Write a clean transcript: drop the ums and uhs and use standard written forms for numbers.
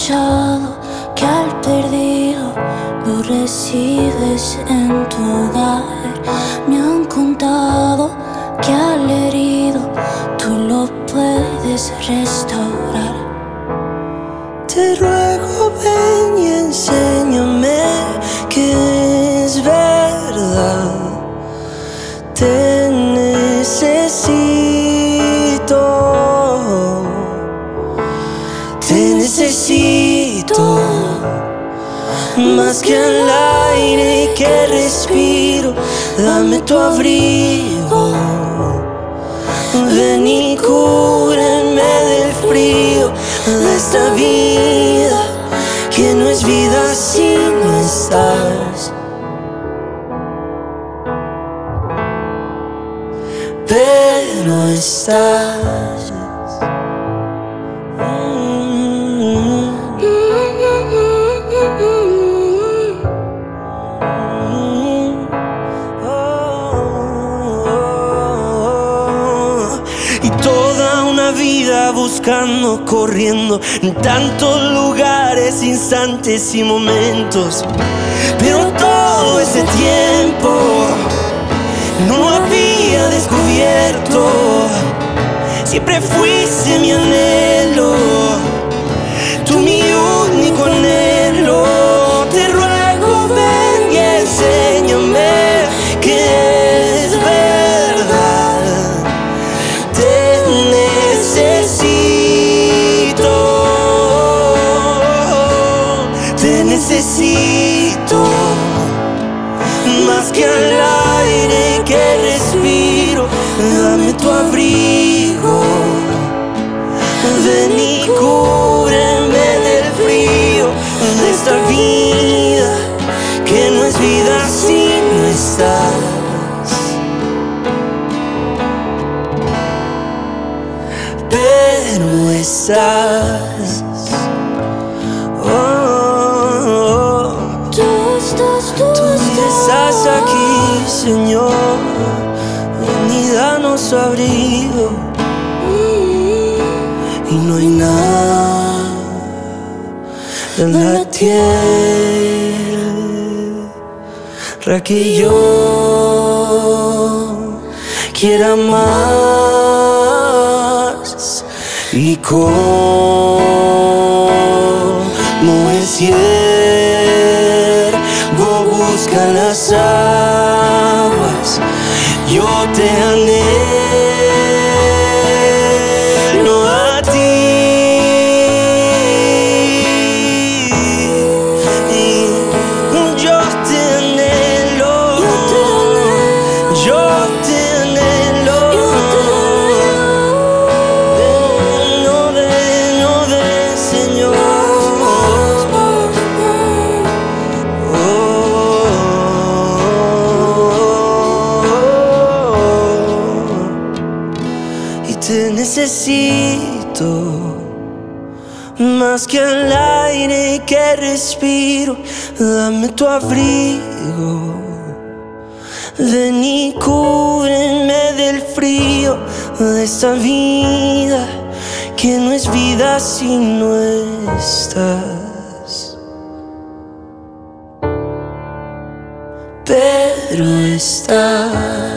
escuchado que al perdido lo recibes en tu hogar. Me han contado que al herido tú lo puedes restaurar. Te ruego, ven y enséñame que es verdad. Te necesito. Te necesito. Más que el aire que respiro, dame tu abrigo. Ven y cúbreme del frío de esta vida, que no es vida si no estás. Pero estás. Y toda una vida buscando, corriendo en tantos lugares, instantes y momentos. Pero todo ese tiempo no había descubierto. Siempre fuiste mi anhelo, tú mi único anhelo. Te ruego, ven y enséñame que es verdad. Te necesito. Te necesito. Más que al aire que respiro, dame tu abrigo. Ven y cúbreme del frío de esta vida, que no es vida si no estás. Pero estás. Tú estás aquí, Señor. Ven y danos su abrigo. Y no hay nada en la tierra que yo quiera más. Y como el ciervo busca las aguas, yo te anhelo a ti. Yo te anhelo, yo te anhelo. No de Señor. Y te necesito. Más que el aire que respiro, dame tu abrigo. Ven y cúbreme del frío de esta vida, que no es vida si no estás. Pero estás.